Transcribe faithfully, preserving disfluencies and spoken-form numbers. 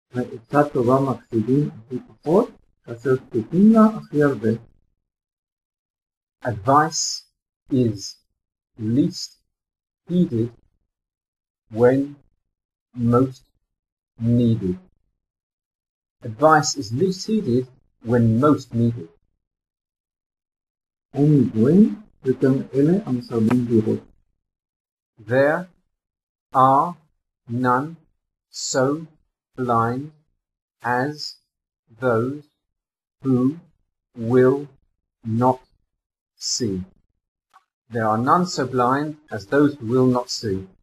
עצה טובה מקפידים הכי פחות, כאשר זקוקים לה הכי הרבה. Advice is least heeded when most needed. Advice is least heeded when most needed. אין ידועים יותר מאלה המסרבים לראות. There are none so blind as those who will not see. There are none so blind as those who will not see.